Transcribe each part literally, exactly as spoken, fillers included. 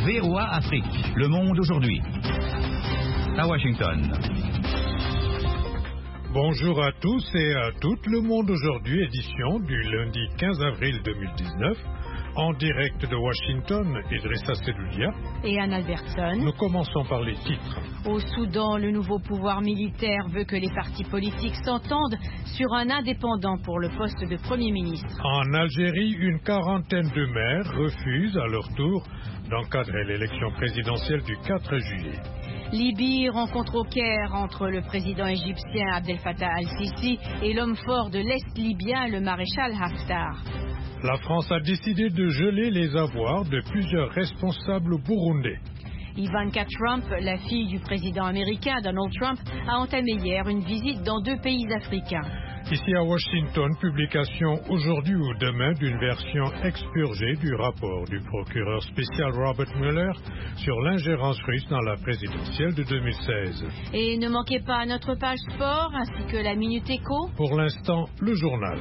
V O A Afrique, Le Monde aujourd'hui. À Washington. Bonjour à tous et à toutes. Le Monde aujourd'hui, édition du lundi quinze avril deux mille dix-neuf. En direct de Washington, Idrissa Seloulia et Anne Albertson. Nous commençons par les titres. Au Soudan, le nouveau pouvoir militaire veut que les partis politiques s'entendent sur un indépendant pour le poste de Premier ministre. En Algérie, une quarantaine de maires refusent à leur tour d'encadrer l'élection présidentielle du quatre juillet. Libye, rencontre au Caire entre le président égyptien Abdel Fattah al-Sisi et l'homme fort de l'Est libyen, le maréchal Haftar. La France a décidé de geler les avoirs de plusieurs responsables burundais. Ivanka Trump, la fille du président américain Donald Trump, a entamé hier une visite dans deux pays africains. Ici à Washington, publication aujourd'hui ou demain d'une version expurgée du rapport du procureur spécial Robert Mueller sur l'ingérence russe dans la présidentielle de deux mille seize. Et ne manquez pas notre page sport ainsi que la Minute Éco. Pour l'instant, le journal.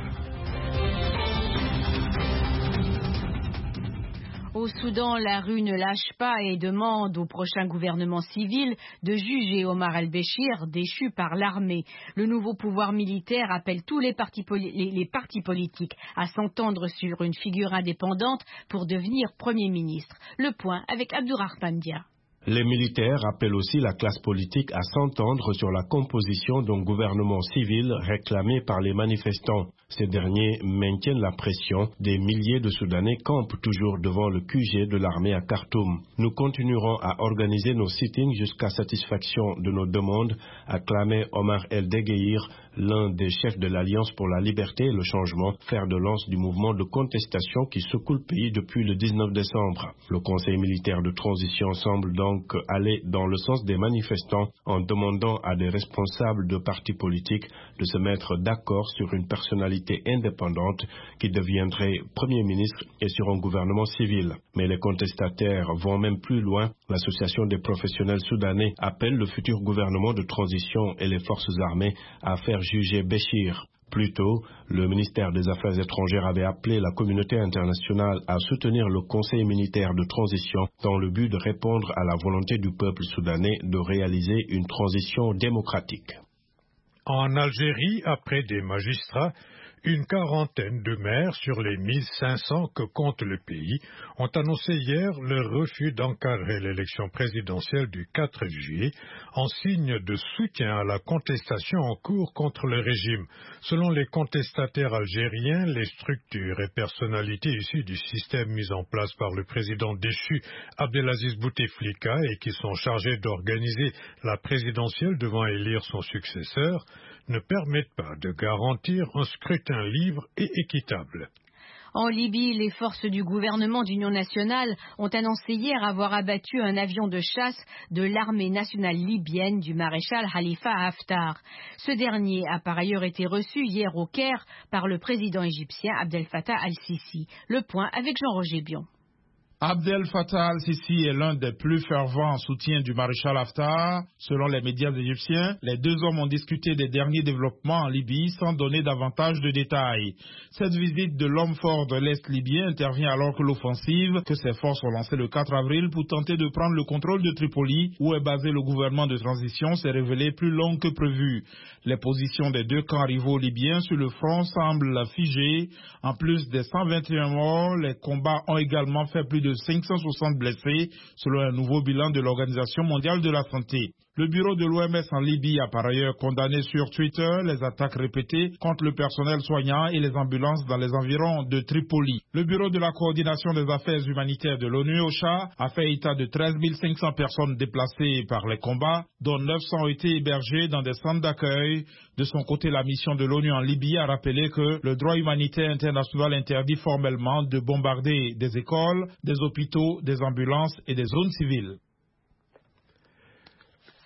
Au Soudan, la rue ne lâche pas et demande au prochain gouvernement civil de juger Omar el-Béchir, déchu par l'armée. Le nouveau pouvoir militaire appelle tous les partis, poli- les, les partis politiques à s'entendre sur une figure indépendante pour devenir Premier ministre. Le point avec Abdourahmane Dia. Les militaires appellent aussi la classe politique à s'entendre sur la composition d'un gouvernement civil réclamé par les manifestants. Ces derniers maintiennent la pression. Des milliers de Soudanais campent toujours devant le Q G de l'armée à Khartoum. Nous continuerons à organiser nos sittings jusqu'à satisfaction de nos demandes, a clamé Omar El-Degueir, l'un des chefs de l'Alliance pour la liberté et le changement, fer de lance du mouvement de contestation qui secoue le pays depuis le dix-neuf décembre. Le Conseil militaire de transition semble donc aller dans le sens des manifestants en demandant à des responsables de partis politiques de se mettre d'accord sur une personnalité indépendante qui deviendrait Premier ministre et sur un gouvernement civil. Mais les contestataires vont même plus loin. L'Association des professionnels soudanais appelle le futur gouvernement de transition et les forces armées à faire juger Béchir. Plus tôt, le ministère des Affaires étrangères avait appelé la communauté internationale à soutenir le Conseil militaire de transition dans le but de répondre à la volonté du peuple soudanais de réaliser une transition démocratique. En Algérie, après des magistrats, une quarantaine de maires sur les mille cinq cents que compte le pays ont annoncé hier leur refus d'encadrer l'élection présidentielle du quatre juillet en signe de soutien à la contestation en cours contre le régime. Selon les contestataires algériens, les structures et personnalités issues du système mis en place par le président déchu Abdelaziz Bouteflika et qui sont chargés d'organiser la présidentielle devant élire son successeur ne permettent pas de garantir un scrutin libre et équitable. En Libye, les forces du gouvernement d'union nationale ont annoncé hier avoir abattu un avion de chasse de l'armée nationale libyenne du maréchal Khalifa Haftar. Ce dernier a par ailleurs été reçu hier au Caire par le président égyptien Abdel Fattah al-Sisi. Le point avec Jean-Roger Bion. Abdel Fattah al-Sisi est l'un des plus fervents soutiens du maréchal Haftar. Selon les médias égyptiens, les deux hommes ont discuté des derniers développements en Libye sans donner davantage de détails. Cette visite de l'homme fort de l'Est libyen intervient alors que l'offensive que ses forces ont lancée le quatre avril pour tenter de prendre le contrôle de Tripoli, où est basé le gouvernement de transition, s'est révélée plus longue que prévu. Les positions des deux camps rivaux libyens sur le front semblent figées. En plus des cent vingt et un morts, les combats ont également fait plus de cinq cent soixante blessés, selon un nouveau bilan de l'Organisation mondiale de la santé. Le bureau de l'O M S en Libye a par ailleurs condamné sur Twitter les attaques répétées contre le personnel soignant et les ambulances dans les environs de Tripoli. Le bureau de la coordination des affaires humanitaires de l'ONU, OCHA, a fait état de treize mille cinq cents personnes déplacées par les combats, dont neuf cents ont été hébergées dans des centres d'accueil. De son côté, la mission de l'ONU en Libye a rappelé que le droit humanitaire international interdit formellement de bombarder des écoles, des hôpitaux, des ambulances et des zones civiles.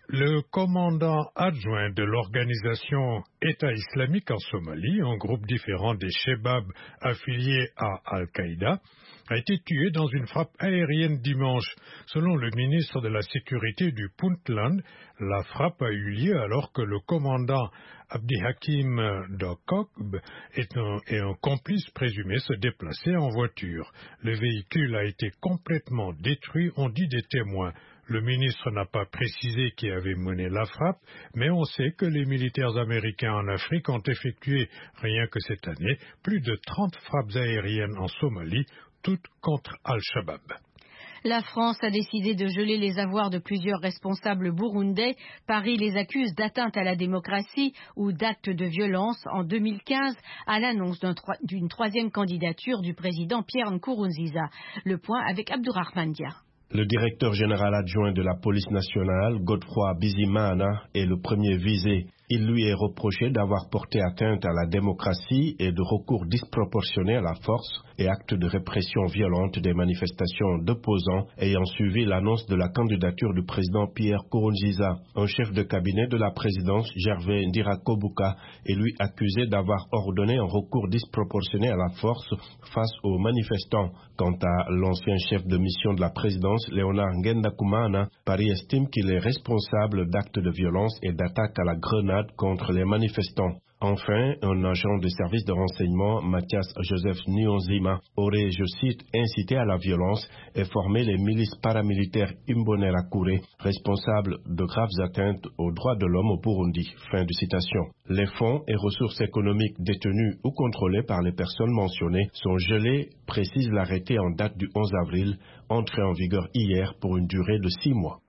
Le commandant adjoint de l'organisation État islamique en Somalie, un groupe différent des Chebabs affiliés à Al-Qaïda, a été tué dans une frappe aérienne dimanche. Selon le ministre de la Sécurité du Puntland, la frappe a eu lieu alors que le commandant Abdi Hakim Dokokb et un, et un complice présumé se déplaçaient en voiture. Le véhicule a été complètement détruit, ont dit des témoins. Le ministre n'a pas précisé qui avait mené la frappe, mais on sait que les militaires américains en Afrique ont effectué, rien que cette année, plus de trente frappes aériennes en Somalie, toutes contre Al-Shabaab. La France a décidé de geler les avoirs de plusieurs responsables burundais. Paris les accuse d'atteinte à la démocratie ou d'actes de violence en deux mille quinze à l'annonce d'un tro- d'une troisième candidature du président Pierre Nkurunziza. Le point avec Abdourahmane Dia. Le directeur général adjoint de la police nationale, Godefroy Bizimana, est le premier visé. Il lui est reproché d'avoir porté atteinte à la démocratie et de recours disproportionné à la force et actes de répression violente des manifestations d'opposants ayant suivi l'annonce de la candidature du président Pierre Nkurunziza. Un chef de cabinet de la présidence, Gervais Ndirakobuka, est lui accusé d'avoir ordonné un recours disproportionné à la force face aux manifestants. Quant à l'ancien chef de mission de la présidence, Léonard Ngendakumana, Paris estime qu'il est responsable d'actes de violence et d'attaques à la grenade contre les manifestants. Enfin, un agent de service de renseignement, Mathias Joseph Nyonzima, aurait, je cite, incité à la violence et formé les milices paramilitaires Imbonerakure, responsables de graves atteintes aux droits de l'homme au Burundi. Fin de citation. Les fonds et ressources économiques détenus ou contrôlés par les personnes mentionnées sont gelés, précise l'arrêté en date du onze avril, entré en vigueur hier pour une durée de six mois.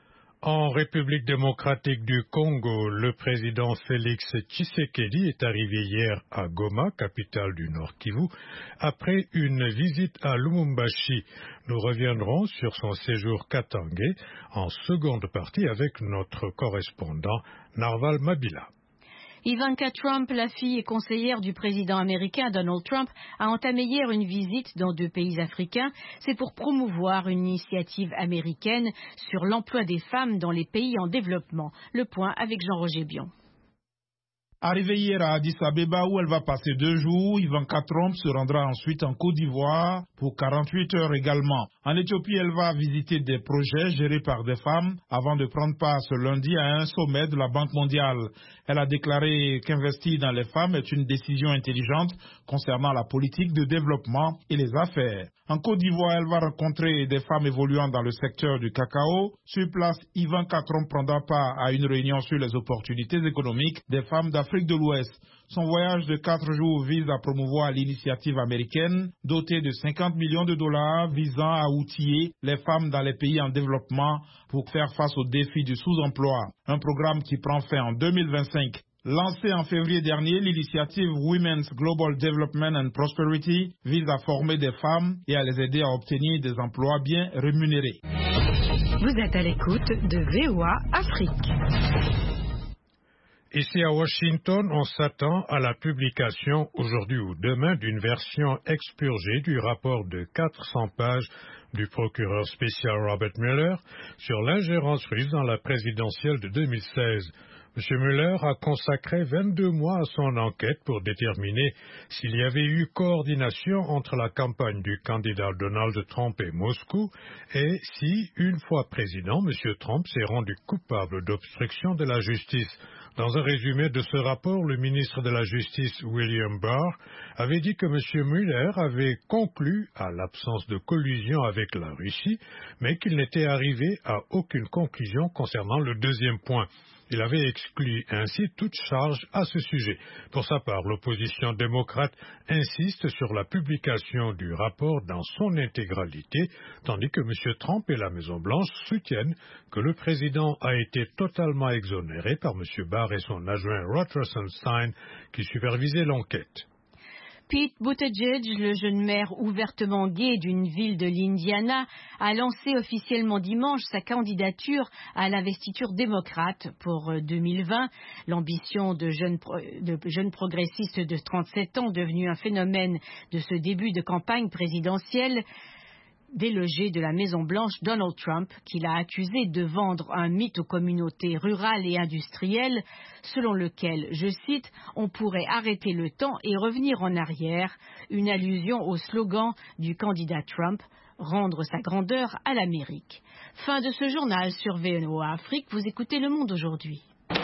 En République démocratique du Congo, le président Félix Tshisekedi est arrivé hier à Goma, capitale du Nord Kivu, après une visite à Lumumbashi. Nous reviendrons sur son séjour katangais en seconde partie avec notre correspondant Narval Mabila. Ivanka Trump, la fille et conseillère du président américain Donald Trump, a entamé hier une visite dans deux pays africains. C'est pour promouvoir une initiative américaine sur l'emploi des femmes dans les pays en développement. Le point avec Jean-Roger Bion. Arrivée hier à Addis Abeba où elle va passer deux jours, Ivanka Trump se rendra ensuite en Côte d'Ivoire pour quarante-huit heures également. En Éthiopie, elle va visiter des projets gérés par des femmes avant de prendre part ce lundi à un sommet de la Banque mondiale. Elle a déclaré qu'investir dans les femmes est une décision intelligente concernant la politique de développement et les affaires. En Côte d'Ivoire, elle va rencontrer des femmes évoluant dans le secteur du cacao. Sur place, Ivanka Trump prendra part à une réunion sur les opportunités économiques des femmes d'Afrique de l'Ouest. Son voyage de quatre jours vise à promouvoir l'initiative américaine dotée de cinquante millions de dollars visant à outiller les femmes dans les pays en développement pour faire face aux défis du sous-emploi. Un programme qui prend fin en deux mille vingt-cinq. Lancée en février dernier, l'initiative Women's Global Development and Prosperity vise à former des femmes et à les aider à obtenir des emplois bien rémunérés. Vous êtes à l'écoute de V O A Afrique. Ici à Washington, on s'attend à la publication aujourd'hui ou demain d'une version expurgée du rapport de quatre cents pages du procureur spécial Robert Mueller sur l'ingérence russe dans la présidentielle de deux mille seize. M. Mueller a consacré vingt-deux mois à son enquête pour déterminer s'il y avait eu coordination entre la campagne du candidat Donald Trump et Moscou et si, une fois président, M. Trump s'est rendu coupable d'obstruction de la justice. Dans un résumé de ce rapport, le ministre de la Justice, William Barr, avait dit que M. Mueller avait conclu à l'absence de collusion avec la Russie, mais qu'il n'était arrivé à aucune conclusion concernant le deuxième point. Il avait exclu ainsi toute charge à ce sujet. Pour sa part, l'opposition démocrate insiste sur la publication du rapport dans son intégralité, tandis que M. Trump et la Maison-Blanche soutiennent que le président a été totalement exonéré par M. Barr et son adjoint Rod Rosenstein qui supervisaient l'enquête. Pete Buttigieg, le jeune maire ouvertement gay d'une ville de l'Indiana, a lancé officiellement dimanche sa candidature à l'investiture démocrate pour deux mille vingt. L'ambition de jeune, pro- de jeune progressiste de trente-sept ans, devenu un phénomène de ce début de campagne présidentielle, délogé de la Maison-Blanche Donald Trump, qui l'a accusé de vendre un mythe aux communautés rurales et industrielles, selon lequel, je cite, « on pourrait arrêter le temps et revenir en arrière », une allusion au slogan du candidat Trump, « rendre sa grandeur à l'Amérique ». Fin de ce journal sur V O A Afrique, vous écoutez Le Monde aujourd'hui.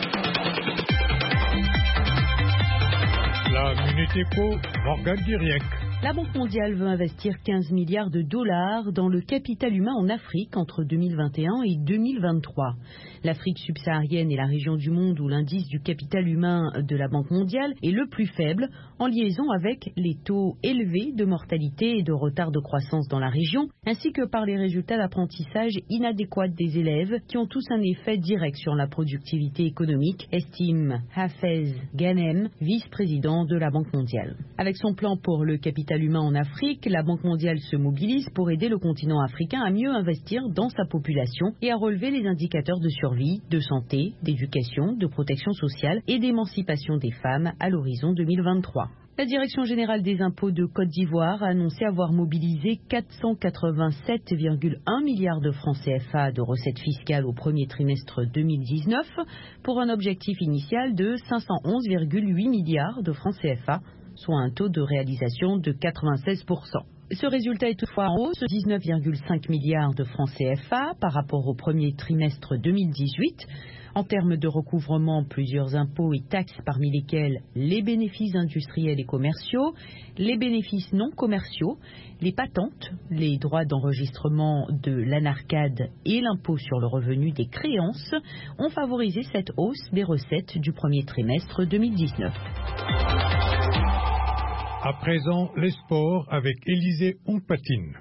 La Minute Éco, Morgane Diriec. La Banque mondiale veut investir quinze milliards de dollars dans le capital humain en Afrique entre deux mille vingt et un et deux mille vingt-trois. L'Afrique subsaharienne est la région du monde où l'indice du capital humain de la Banque mondiale est le plus faible, en liaison avec les taux élevés de mortalité et de retard de croissance dans la région, ainsi que par les résultats d'apprentissage inadéquats des élèves qui ont tous un effet direct sur la productivité économique, estime Hafez Ghanem, vice-président de la Banque mondiale. Avec son plan pour le capital humain en Afrique, la Banque mondiale se mobilise pour aider le continent africain à mieux investir dans sa population et à relever les indicateurs de survie, de santé, d'éducation, de protection sociale et d'émancipation des femmes à l'horizon deux mille vingt-trois. La Direction générale des impôts de Côte d'Ivoire a annoncé avoir mobilisé quatre cent quatre-vingt-sept virgule un milliards de francs C F A de recettes fiscales au premier trimestre deux mille dix-neuf pour un objectif initial de cinq cent onze virgule huit milliards de francs C F A, soit un taux de réalisation de quatre-vingt-seize pour cent. Ce résultat est toutefois en hausse de dix-neuf virgule cinq milliards de francs C F A par rapport au premier trimestre deux mille dix-huit. En termes de recouvrement, plusieurs impôts et taxes parmi lesquels les bénéfices industriels et commerciaux, les bénéfices non commerciaux, les patentes, les droits d'enregistrement de l'ANARCAD et l'impôt sur le revenu des créances ont favorisé cette hausse des recettes du premier trimestre deux mille dix-neuf. À présent, les sports avec Élisée Ompatine.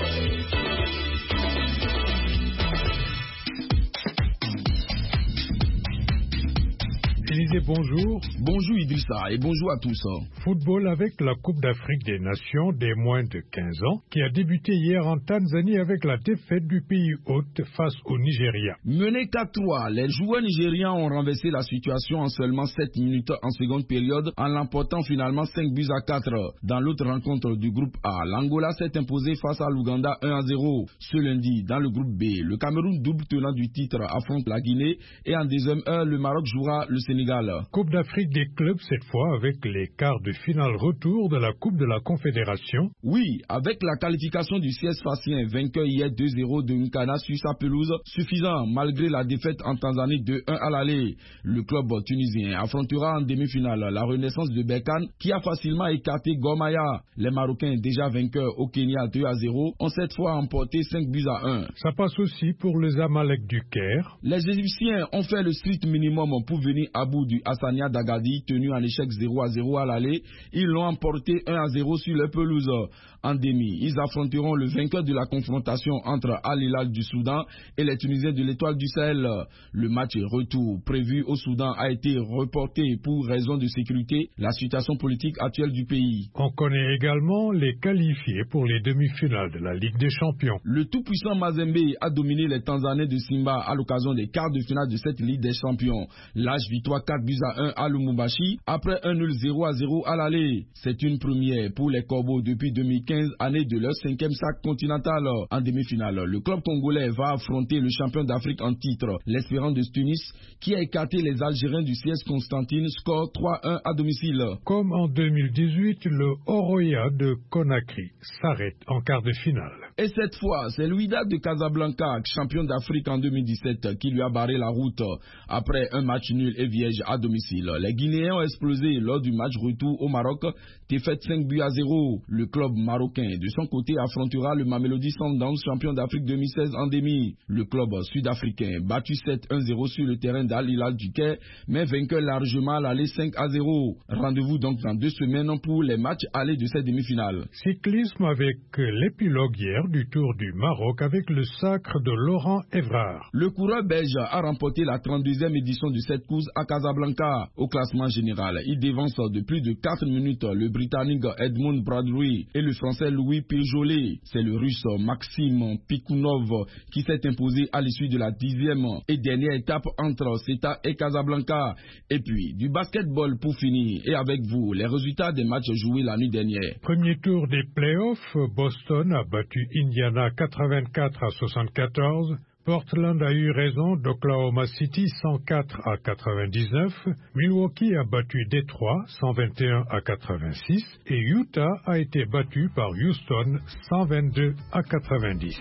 Élisée, bonjour. Bonjour Idrissa et bonjour à tous. Football avec la Coupe d'Afrique des Nations des moins de quinze ans qui a débuté hier en Tanzanie avec la défaite du pays hôte face au Nigeria. Menés quatre trois, les joueurs nigérians ont renversé la situation en seulement sept minutes en seconde période en l'emportant finalement cinq buts à quatre. Dans l'autre rencontre du groupe A, l'Angola s'est imposé face à l'Ouganda un à zéro. Ce lundi, dans le groupe B, le Cameroun, double tenant du titre, affronte la Guinée et en deuxième heure, le Maroc jouera le Sénégal. Coupe d'Afrique des clubs cette fois avec les quarts de finale retour de la Coupe de la Confédération. Oui, avec la qualification du C S Sfaxien, vainqueur hier deux zéro de Nkana sur sa pelouse, suffisant malgré la défaite en Tanzanie deux un à l'aller. Le club tunisien affrontera en demi-finale la Renaissance de Berkane qui a facilement écarté Gormaya. Les Marocains, déjà vainqueurs au Kenya deux à zéro, ont cette fois emporté cinq buts à un. Ça passe aussi pour les Amalek du Caire. Les Égyptiens ont fait le strict minimum pour venir à bout du Hassania d'Agadir, tenu en échec zéro à zéro à l'aller. Ils l'ont emporté un à zéro sur leur pelouse. En demi, ils affronteront le vainqueur de la confrontation entre Al Hilal du Soudan et les Tunisiens de l'Étoile du Sahel. Le match retour prévu au Soudan a été reporté pour raison de sécurité, la situation politique actuelle du pays. On connaît également les qualifiés pour les demi-finales de la Ligue des Champions. Le tout-puissant Mazembe a dominé les Tanzaniens de Simba à l'occasion des quarts de finale de cette Ligue des Champions. L'âge victoire quatre buts à un à Lumumbashi après un nul zéro à zéro à l'aller. C'est une première pour les Corbeaux depuis deux mille quinze, année de leur cinquième sac continental. En demi-finale, le club congolais va affronter le champion d'Afrique en titre, l'Espérance de Tunis, qui a écarté les Algériens du C S Constantine, score trois un à domicile. Comme en deux mille dix-huit, le Oroya de Conakry s'arrête en quart de finale. Et cette fois, c'est l'Ouida de Casablanca, champion d'Afrique en deux mille dix-sept, qui lui a barré la route après un match nul et vierge à domicile. Les Guinéens ont explosé lors du match retour au Maroc, défaite cinq buts à zéro. Le club marocain, de son côté, affrontera le Mamelodi Sundowns, champion d'Afrique deux mille seize en demi. Le club sud-africain, battu sept un zéro sur le terrain d'Al Hilal du Caire, mais vainqueur largement à l'aller cinq à zéro. Rendez-vous donc dans deux semaines pour les matchs allés de cette demi-finale. Cyclisme avec l'épilogue hier du Tour du Maroc avec le sacre de Laurent Évrard. Le coureur belge a remporté la trente-deuxième édition de cette course à Casablanca. Casablanca. Au classement général, il dévance de plus de quatre minutes le Britannique Edmund Bradbury et le Français Louis Péjolet. C'est le Russe Maxime Pikounov qui s'est imposé à l'issue de la dixième et dernière étape entre Ceuta et Casablanca. Et puis, du basketball pour finir. Et avec vous, les résultats des matchs joués la nuit dernière. Premier tour des playoffs, Boston a battu Indiana quatre-vingt-quatre à soixante-quatorze. Portland a eu raison d'Oklahoma City cent quatre à quatre-vingt-dix-neuf, Milwaukee a battu Détroit cent vingt et un à quatre-vingt-six et Utah a été battu par Houston cent vingt-deux à quatre-vingt-dix.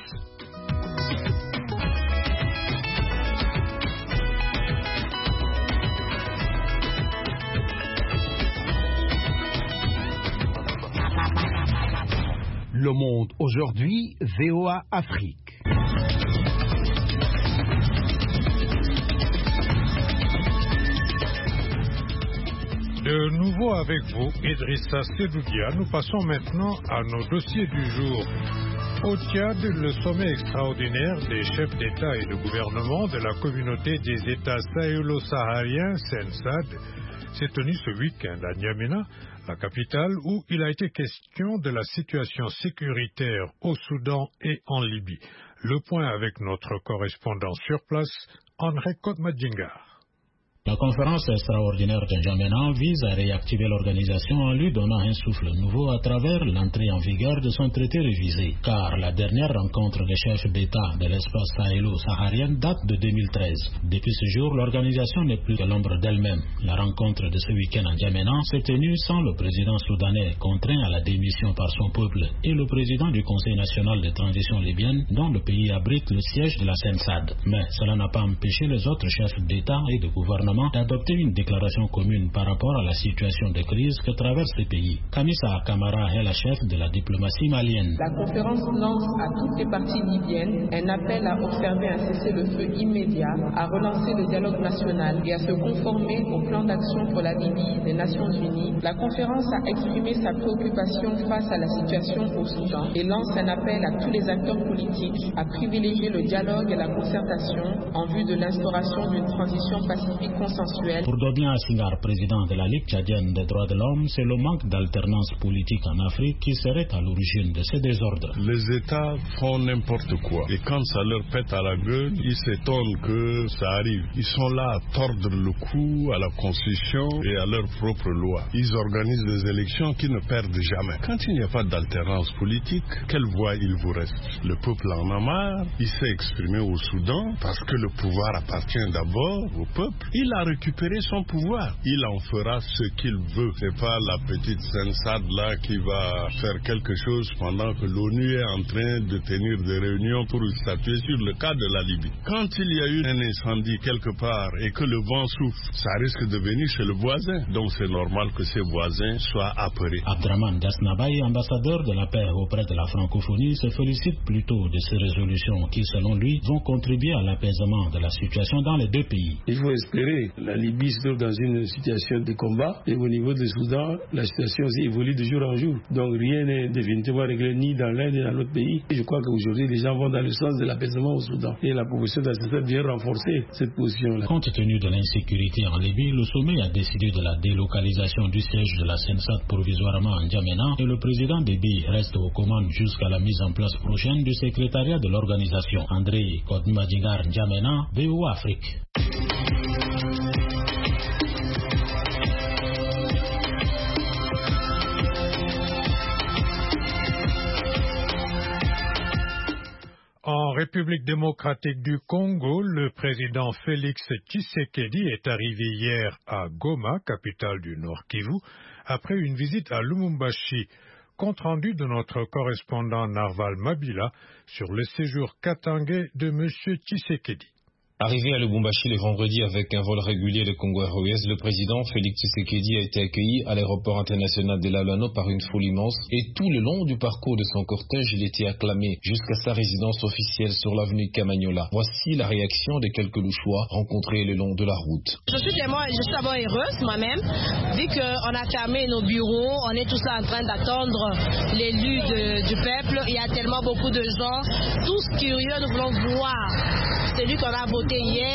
Le Monde aujourd'hui, V O A Afrique. De nouveau avec vous, Idrissa Sedoudia, nous passons maintenant à nos dossiers du jour. Au Tchad, le sommet extraordinaire des chefs d'État et de gouvernement de la communauté des États sahélo-sahariens, SENSAD, s'est tenu ce week-end à N'Djamena, la capitale, où il a été question de la situation sécuritaire au Soudan et en Libye. Le point avec notre correspondant sur place, André Kotmadjingar. La conférence extraordinaire de N'Djamena vise à réactiver l'organisation en lui donnant un souffle nouveau à travers l'entrée en vigueur de son traité révisé. Car la dernière rencontre des chefs d'État de l'espace sahélo-saharien date de deux mille treize. Depuis ce jour, l'organisation n'est plus que l'ombre d'elle-même. La rencontre de ce week-end à N'Djamena s'est tenue sans le président soudanais contraint à la démission par son peuple et le président du Conseil national de transition libyenne dont le pays abrite le siège de la SENSAD. Mais cela n'a pas empêché les autres chefs d'État et de gouvernement d'adopter une déclaration commune par rapport à la situation de crise que traverse ce pays. Kamisa Kamara est la chef de la diplomatie malienne. La conférence lance à toutes les parties libyennes un appel à observer un cessez-le-feu immédiat, à relancer le dialogue national et à se conformer au plan d'action pour la Libye des Nations Unies. La conférence a exprimé sa préoccupation face à la situation au Soudan et lance un appel à tous les acteurs politiques à privilégier le dialogue et la concertation en vue de l'instauration d'une transition pacifique consensuelle. Pour Dodien Assingar, président de la Ligue tchadienne des droits de l'homme, c'est le manque d'alternance politique en Afrique qui serait à l'origine de ces désordres. Les États font n'importe quoi et quand ça leur pète à la gueule, ils s'étonnent que ça arrive. Ils sont là à tordre le cou à la Constitution et à leurs propres lois. Ils organisent des élections qui ne perdent jamais. Quand il n'y a pas d'alternance politique, quelle voie il vous reste? Le peuple en a marre, il s'est exprimé au Soudan parce que le pouvoir appartient d'abord au peuple. Il a récupéré son pouvoir. Il en fera ce qu'il veut. C'est pas la petite SENSAD là qui va faire quelque chose pendant que l'ONU est en train de tenir des réunions pour statuer sur le cas de la Libye. Quand il y a eu un incendie quelque part et que le vent souffle, ça risque de venir chez le voisin. Donc c'est normal que ses voisins soient apeurés. Abdraman Dasnabaye, ambassadeur de la paix auprès de la francophonie, se félicite plutôt de ces résolutions qui, selon lui, vont contribuer à l'apaisement de la situation dans les deux pays. Il faut espérer. La Libye se trouve dans une situation de combat et au niveau du Soudan, la situation aussi évolue de jour en jour. Donc rien n'est définitivement réglé ni dans l'un ni dans l'autre pays. Et je crois qu'aujourd'hui, les gens vont dans le sens de l'apaisement au Soudan. Et la proposition d'Assad vient renforcer cette position-là. Compte tenu de l'insécurité en Libye, le sommet a décidé de la délocalisation du siège de la SENSAD provisoirement en N'Djamena et le président Déby reste aux commandes jusqu'à la mise en place prochaine du secrétariat de l'organisation. André Kodmadjingar, N'Djamena, V O A Afrique. En République démocratique du Congo, le président Félix Tshisekedi est arrivé hier à Goma, capitale du Nord Kivu, après une visite à Lubumbashi. Compte rendu de notre correspondant Narval Mabila sur le séjour katangais de M. Tshisekedi. Arrivé à Lubumbashi le vendredi avec un vol régulier de Congo Airways, le président Félix Tshisekedi a été accueilli à l'aéroport international de Lalano par une foule immense et tout le long du parcours de son cortège, il était acclamé jusqu'à sa résidence officielle sur l'avenue Camagnola. Voici la réaction de quelques louchois rencontrés le long de la route. Je suis tellement, je suis d'abord heureuse moi-même, vu qu'on a fermé nos bureaux, on est tous là en train d'attendre l'élu du peuple. Il y a tellement beaucoup de gens, tous curieux, nous voulons voir celui qu'on a voté hier. Hier,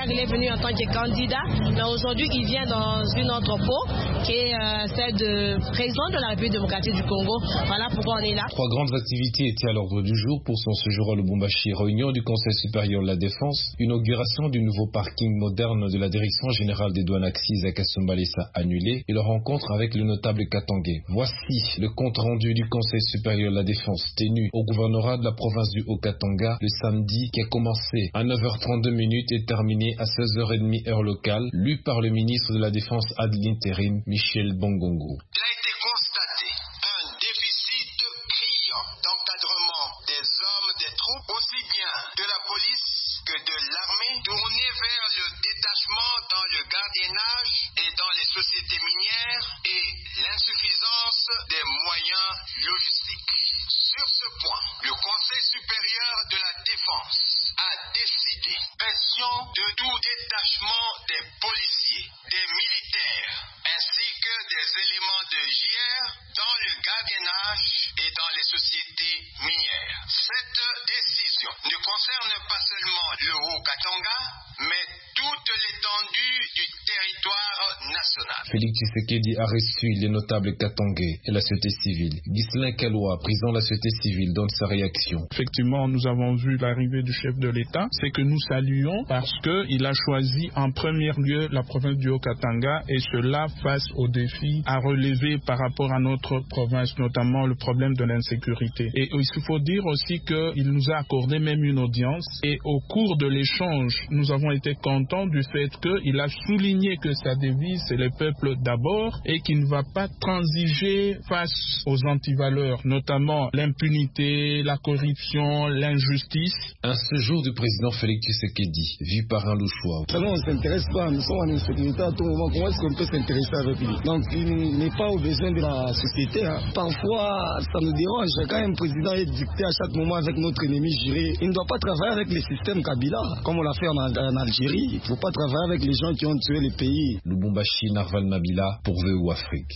qu'il est venu en tant que candidat, mais aujourd'hui il vient dans une autre peau qui est euh, celle de président de la République démocratique du Congo. Voilà pourquoi on est là. Trois grandes activités étaient à l'ordre du jour pour son séjour à Lubumbashi. Réunion du Conseil supérieur de la défense, inauguration du nouveau parking moderne de la Direction générale des douanes accises à Kasumbalesa annulée et leur rencontre avec le notable Katangé. Voici le compte rendu du Conseil supérieur de la défense tenu au gouvernorat de la province du Haut-Katanga le samedi, qui a commencé à neuf heures trente-deux minutes et terminé à seize heures trente heure locale, lu par le ministre de la Défense ad l'intérim Michel Bongongo. Il a été constaté un déficit criant d'encadrement des hommes des troupes, aussi bien de la police que de l'armée, tournés vers le détachement dans le gardiennage et dans les sociétés minières, et l'insuffisance des moyens logistiques. Sur ce point, le Conseil supérieur de la défense a décidé pression de tout détachement des policiers, des militaires, ainsi que des éléments de J R dans le gardiennage et dans les sociétés minières. Cette décision ne concerne pas seulement le Haut-Katanga, mais toute l'étendue du territoire national. Félix Tshisekedi a reçu les notables katangais et la société civile. Ghislain Kalwa, président de la société civile, donne sa réaction. Effectivement, nous avons vu l'arrivée du chef de l'État. C'est que nous saluons parce qu'il a choisi en premier lieu la province du Haut-Katanga, et cela face aux défis à relever par rapport à notre province, notamment le problème de l'insécurité. Et il faut dire aussi qu'il nous a accordé même une audience, et au cours de l'échange, nous avons été contents du fait qu'il a souligné que sa devise c'est le peuple d'abord, et qu'il ne va pas transiger face aux antivaleurs, notamment l'impunité, la corruption, l'injustice. Un séjour du président Félix Tshisekedi, vu par un louchois. On ne s'intéresse pas, nous sommes en insécurité à tout moment. Comment est-ce qu'on peut s'intéresser avec lui? Donc il n'est pas au besoin de la société. Hein. Parfois, ça nous dérange. Quand un président est dicté à chaque moment avec notre ennemi juré, il ne doit pas travailler avec les systèmes Kabila, comme on l'a fait en, en Algérie. Il ne faut pas travailler avec les gens qui ont tué les pays. Lubumbashi, Narval Mabila, pour V O Afrique.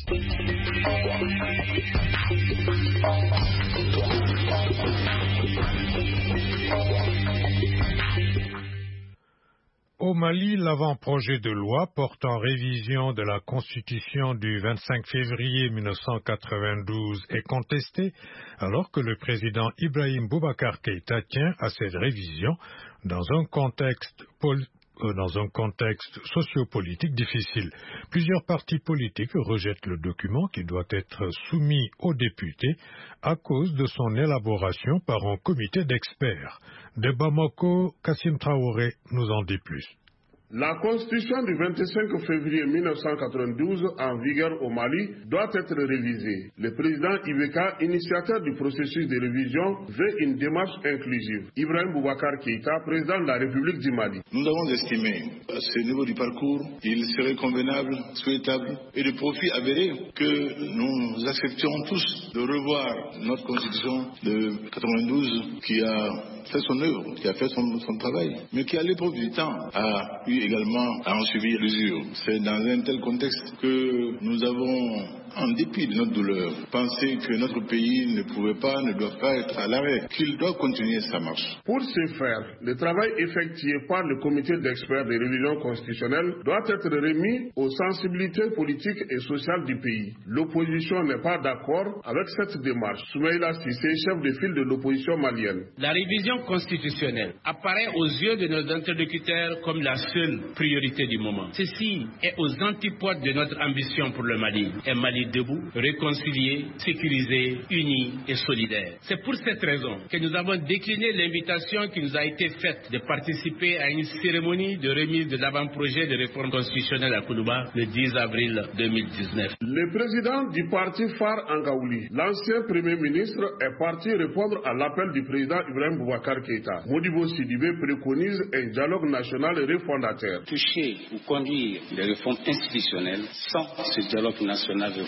Au Mali, l'avant-projet de loi portant révision de la Constitution du vingt-cinq février mille neuf cent quatre-vingt-douze est contesté, alors que le président Ibrahim Boubacar Keïta tient à cette révision dans un contexte pol- euh, dans un contexte sociopolitique difficile. Plusieurs partis politiques rejettent le document qui doit être soumis aux députés à cause de son élaboration par un comité d'experts. De Bamako, Kassim Traoré nous en dit plus. La Constitution du vingt-cinq février mille neuf cent quatre-vingt-douze en vigueur au Mali doit être révisée. Le président I B K, initiateur du processus de révision, veut une démarche inclusive. Ibrahim Boubacar Keïta, président de la République du Mali. Nous avons estimé à ce niveau du parcours, il serait convenable, souhaitable et de profit avéré que nous acceptions tous de revoir notre Constitution de quatre-vingt-douze qui a fait son œuvre, qui a fait son, son travail, mais qui à l'épreuve du temps a eu également à en subir l'usure. C'est dans un tel contexte que nous avons, en dépit de notre douleur, pensé que notre pays ne pouvait pas, ne doit pas être à l'arrêt, qu'il doit continuer sa marche. Pour ce faire, le travail effectué par le comité d'experts de révision constitutionnelle doit être remis aux sensibilités politiques et sociales du pays. L'opposition n'est pas d'accord avec cette démarche. Soumaïla Sissé, chef de file de l'opposition malienne. La révision constitutionnelle apparaît aux yeux de nos interlocuteurs comme la seule priorité du moment. Ceci est aux antipodes de notre ambition pour le Mali. Un Mali debout, réconcilié, sécurisé, uni et solidaire. C'est pour cette raison que nous avons décliné l'invitation qui nous a été faite de participer à une cérémonie de remise de l'avant-projet de réforme constitutionnelle à Koulouba le dix avril deux mille dix-neuf. Le président du parti phare Angaouli, l'ancien premier ministre, est parti répondre à l'appel du président Ibrahim Boubacar Keïta. Modibo Sidibé préconise un dialogue national refondateur. Toucher ou conduire des réformes institutionnelles sans ce dialogue national refondateur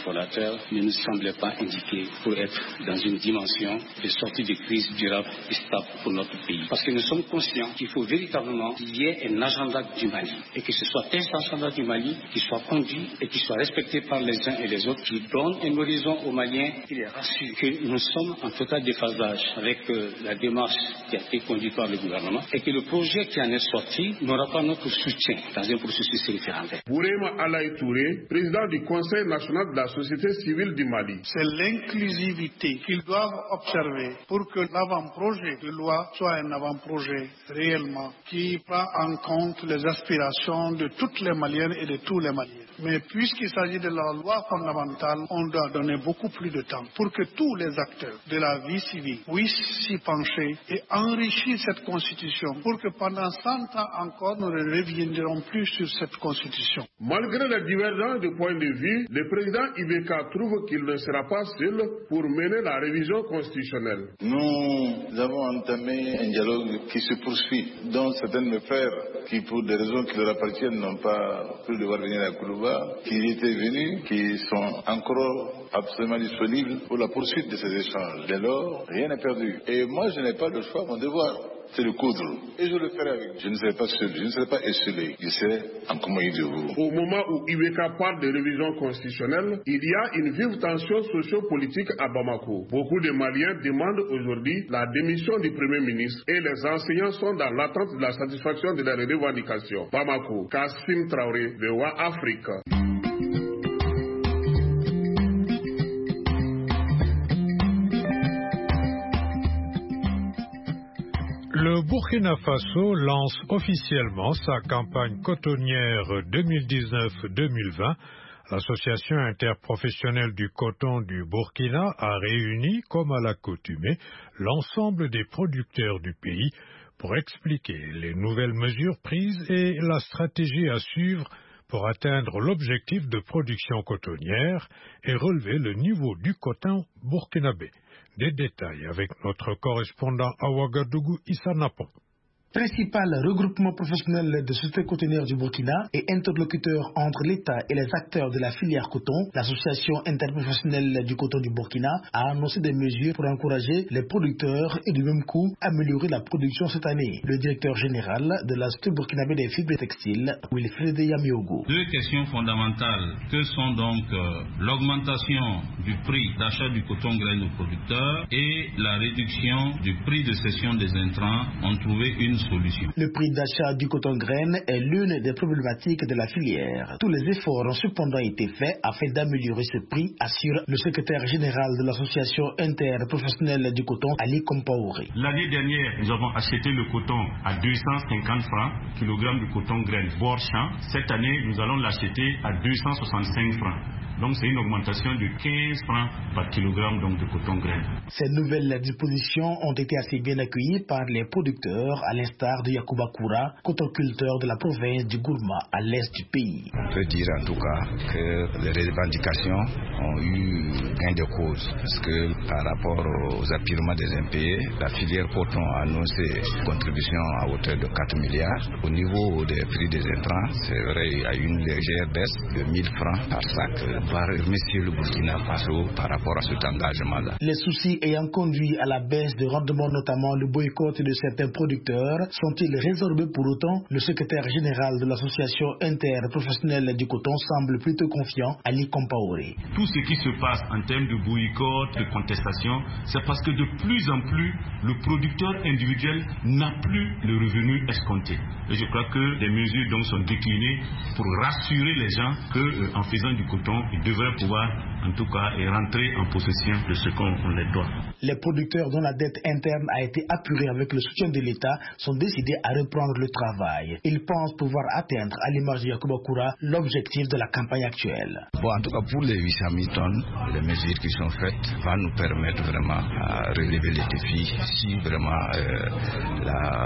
fondateurs ne nous semblait pas indiqué pour être dans une dimension de sortie de crise durable et stable pour notre pays. Parce que nous sommes conscients qu'il faut véritablement qu'il y ait un agenda du Mali et que ce soit un agenda du Mali qui soit conduit et qui soit respecté par les uns et les autres, qui donne un horizon aux Maliens, qui les rassure que nous sommes en total déphasage avec euh, la démarche qui a été conduite par le gouvernement et que le projet qui en est sorti n'aura pas notre soutien dans un processus référendaire. Bourema Alaï Touré, président du Conseil national de la société civile du Mali. C'est l'inclusivité qu'ils doivent observer pour que l'avant-projet de loi soit un avant-projet réellement qui prend en compte les aspirations de toutes les Maliennes et de tous les Maliens. Mais puisqu'il s'agit de la loi fondamentale, on doit donner beaucoup plus de temps pour que tous les acteurs de la vie civile puissent s'y pencher et enrichir cette constitution pour que pendant cent ans encore, nous ne reviendrons plus sur cette constitution. Malgré la divergence de points de vue, le président Ibeka trouve qu'il ne sera pas seul pour mener la révision constitutionnelle. Nous avons entamé un dialogue qui se poursuit, dont certains de mes frères, qui pour des raisons qui leur appartiennent n'ont pas pu devoir venir à Koulouba, qui étaient venus, qui sont encore absolument disponibles pour la poursuite de ces échanges. Dès lors, rien n'est perdu. Et moi, je n'ai pas le choix, mon devoir, c'est de coudre. Et je le ferai avec vous. Je ne serai pas seul, je ne serai pas esselé. Je serai en compagnie de vous. Au moment où Ibeka parle de révision constitutionnelle, il y a une vive tension socio-politique à Bamako. Beaucoup de Maliens demandent aujourd'hui la démission du Premier ministre et les enseignants sont dans l'attente de la satisfaction de leurs revendications. Bamako, Kassim Traoré, V O A Afrique. Le Burkina Faso lance officiellement sa campagne cotonnière deux mille dix-neuf deux mille vingt. L'association interprofessionnelle du coton du Burkina a réuni, comme à l'accoutumée, l'ensemble des producteurs du pays pour expliquer les nouvelles mesures prises et la stratégie à suivre pour atteindre l'objectif de production cotonnière et relever le niveau du coton burkinabé. Des détails avec notre correspondant à Ouagadougou, Issa Napon. Principal regroupement professionnel de sociétés cotonnières du Burkina et interlocuteur entre l'État et les acteurs de la filière coton, l'association interprofessionnelle du coton du Burkina a annoncé des mesures pour encourager les producteurs et du même coup améliorer la production cette année. Le directeur général de l'Institut burkinabé des fibres textiles, Wilfred Yamiogo. Deux questions fondamentales que sont donc euh, l'augmentation du prix d'achat du coton grain aux producteurs et la réduction du prix de cession des intrants ont trouvé une solution. Le prix d'achat du coton graine est l'une des problématiques de la filière. Tous les efforts ont cependant été faits afin d'améliorer ce prix, assure le secrétaire général de l'association interprofessionnelle du coton, Ali Kompaoré. L'année dernière, nous avons acheté le coton à deux cent cinquante francs, kilogramme de coton graine bord champ. Cette année, nous allons l'acheter à deux cent soixante-cinq francs. Donc c'est une augmentation de quinze francs par kilogramme donc, de coton graine. Ces nouvelles dispositions ont été assez bien accueillies par les producteurs, à l'instar de Yacouba Koura, cotonculteur de la province du Gourma, à l'est du pays. On peut dire en tout cas que les revendications ont eu gain de cause, parce que par rapport aux appuiements des impayés, la filière coton a annoncé une contribution à hauteur de quatre milliards. Au niveau des prix des intrants, c'est vrai, il y a eu une légère baisse de mille francs par sac. On va remercier le Burkina Faso par rapport à cet engagement-là. Les soucis ayant conduit à la baisse de rendement, notamment le boycott de certains producteurs, sont-ils résorbés pour autant? Le secrétaire général de l'association interprofessionnelle du coton semble plutôt confiant, Ali Kompaoré. Tout ce qui se passe en termes de boycott, de contestation, c'est parce que de plus en plus, le producteur individuel n'a plus le revenu escompté. Et je crois que des mesures donc sont déclinées pour rassurer les gens qu'en euh, faisant du coton, ils devraient pouvoir, en tout cas, rentrer en possession de ce qu'on les doit. Les producteurs dont la dette interne a été apurée avec le soutien de l'État sont décidés à reprendre le travail. Ils pensent pouvoir atteindre, à l'image de Yacouba Koura, l'objectif de la campagne actuelle. Bon, en tout cas, pour les huit cent mille tonnes, les mesures qui sont faites vont nous permettre vraiment à relever les défis si vraiment euh, la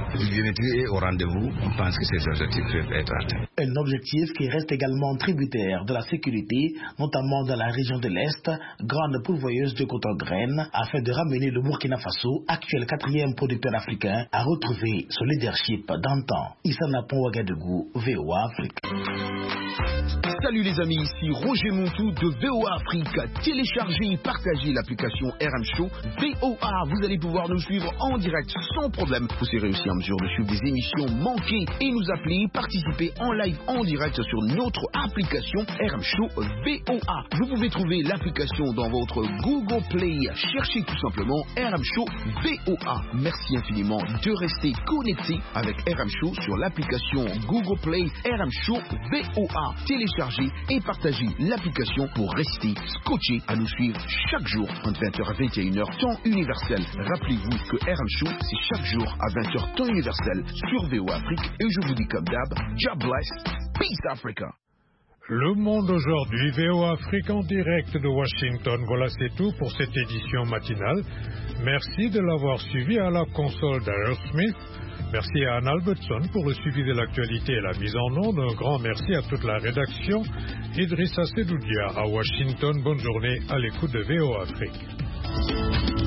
l'humanité est au rendez-vous. On pense que ces objectifs peuvent être atteints. Un objectif qui reste également tributaire de la sécurité, notamment dans la région de l'Est, grande pourvoyeuse de coton graines, afin de ramener le Burkina Faso, actuel quatrième producteur africain, à retrouver son leadership d'antan. Issa Napon Ouagadougou, V O A Afrique. Salut les amis, ici Roger Montou de V O A Afrique. Téléchargez et partagez l'application R M Show V O A. Vous allez pouvoir nous suivre en direct sans problème. Vous serez aussi en mesure de suivre des émissions manquées et nous appeler, participer en live en direct sur notre application R M Show V O A. Vous pouvez trouver l'application dans votre Google Play. Cherchez tout simplement R M Show V O A. Merci infiniment de rester connecté avec R M Show sur l'application Google Play R M Show V O A. Téléchargez et partagez l'application pour rester scotché à nous suivre chaque jour entre vingt heures à vingt et une heures temps universel. Rappelez-vous que R M Show c'est chaque jour à vingt heures temps universel sur V O A Afrique et je vous dis comme d'hab, God bless, peace Africa. Le Monde aujourd'hui, V O A Afrique en direct de Washington. Voilà, c'est tout pour cette édition matinale. Merci de l'avoir suivi à la console d'Harold Smith. Merci à Anne Albertson pour le suivi de l'actualité et la mise en onde. Un grand merci à toute la rédaction. Idrissa Sedoudia à Washington. Bonne journée à l'écoute de V O A Afrique.